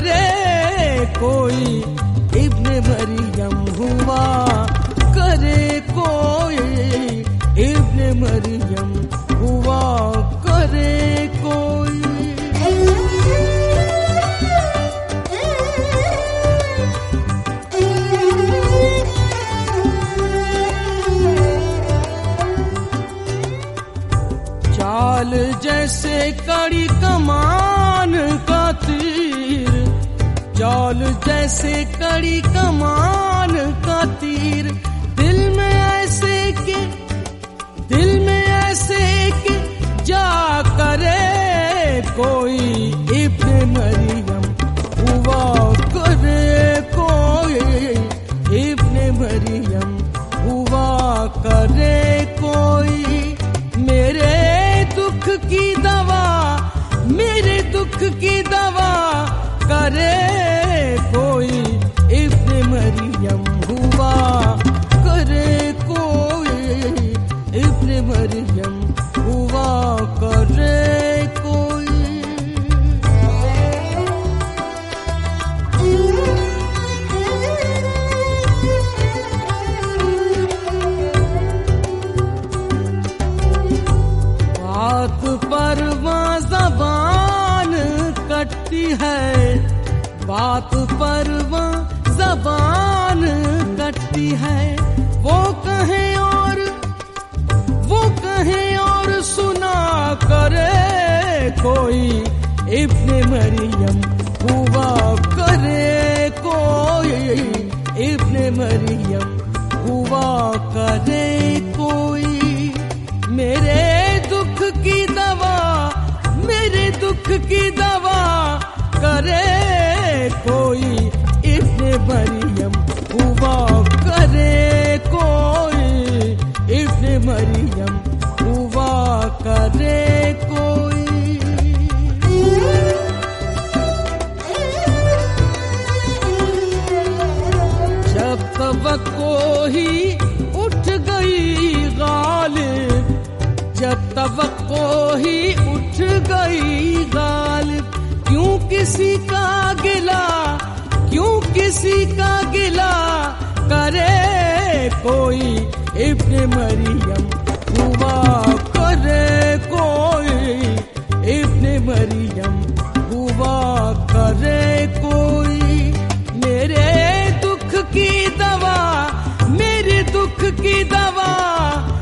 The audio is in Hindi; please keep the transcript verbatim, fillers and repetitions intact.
करे कोई, इब्ने मरियम हुआ करे कोई, इब्ने मरियम हुआ करे कोई। चाल जैसे कड़ी कमान का तीर, चाल जैसे कड़ी कमान का तीर, दिल में ऐसे के दिल में ऐसे के जा करे कोई, इब्ने मरियम हुआ करे कोई, इब्ने मरियम हुआ करे कोई। मेरे दुख की दवा, मेरे दुख की दवा करे कोई, इब्ने मरियम हुआ करे कोई, इब्ने मरियम हुआ करे कोई। बात पर वहाँ ज़बान कटती है, बात पर वहाँ ज़बान कटती है, वो कहे और वो कहे और सुना करे कोई, इब्ने मरियम हुआ करे कोई, इब्ने मरियम हुआ करे कोई। मेरे दुख की दवा, मेरे दुख की दवा करे कोई, इब्ने मरियम हुआ करे कोई, इब्ने मरियम हुआ करे कोई। जब तवक्को ही उठ गई गालिब, जब तवक्को ही उठ गई गालिब, क्यों किसी का गिला, क्यों किसी का गिला करे कोई, इब्ने मरियम हुआ करे कोई, इब्ने मरियम हुआ करे कोई। मेरे दुख की दवा, मेरे दुख की दवा